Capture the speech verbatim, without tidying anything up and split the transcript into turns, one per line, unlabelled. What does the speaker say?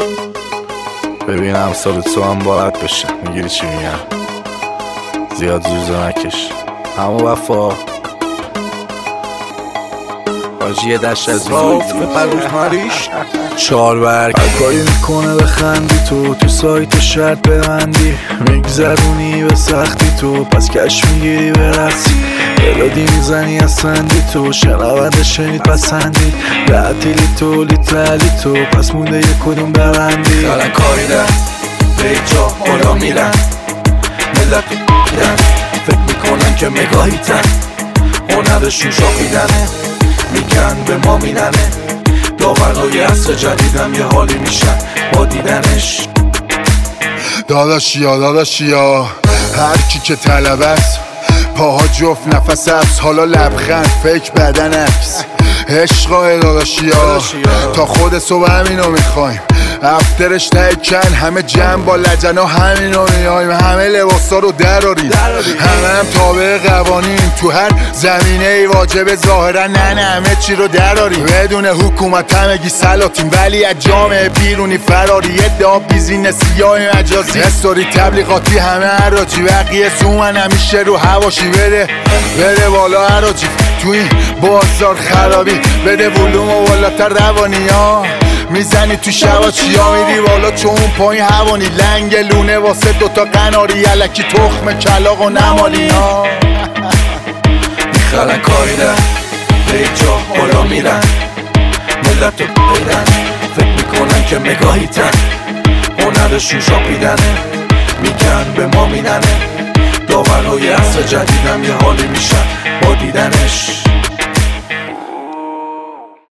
ببینم سال تو هم باید بشه. میگیری چی میگم؟ زیاد زوزه نکش. همو وفا حاجی دشت از روز به پروز ماریش چار برگ کاری میکنه بخندی تو تو سایت شرط ببندی میگذرونی به سختی تو پس کش میگیری برسی بلادی میزنی از سندی تو شنونده شنید پسندی لعتیلی تو لیترالی تو پس مونده یک کدوم ببندی
الان کاری در به جا اولا میرن ملت میرن فکر میکنن که مگاهی تن هنرشون شاقیدنه میگن به ما میننه داورهای عصر جدیدم یه حالی میشن با دیدنش
داداشیا داداشیا هر کی که طلب است پاها جفت نفس افس حالا لبخند فکر بدن عکس عشقای داداشیا تا خود صبح همینو میخوایم افترش تکن همه جمع با لجنا همینو میایم همه لباسا رو دراریم همه هم تابع قوانین تو هر زمینه ای واجب ظاهرا نه نه همه چی رو دراریم بدون حکومت همگی سلاطین ولی از جامعه بیرونی فراری یه داب بیزینسی های مجازی استوری تبلیغاتی همه عراجی بقیه سومن همیشه رو هواشی بده بده بالا عراجی تو این بازار خرابی بده ولوم و بالاتر روانی ها میزنی تو شبا چیا میری بالا چون اون پایین هوانی لنگ لونه واسه دوتا قناری علکی تخم کلاغ و نمالی ها
میخرن کاری در به جا اولا میرن ملت رو بیدن فکر میکنن که مگاهی تن هنرشون شاپیدنه میگن به ما میننه داورهای عصر جدیدم یه حالی میشن با دیدنش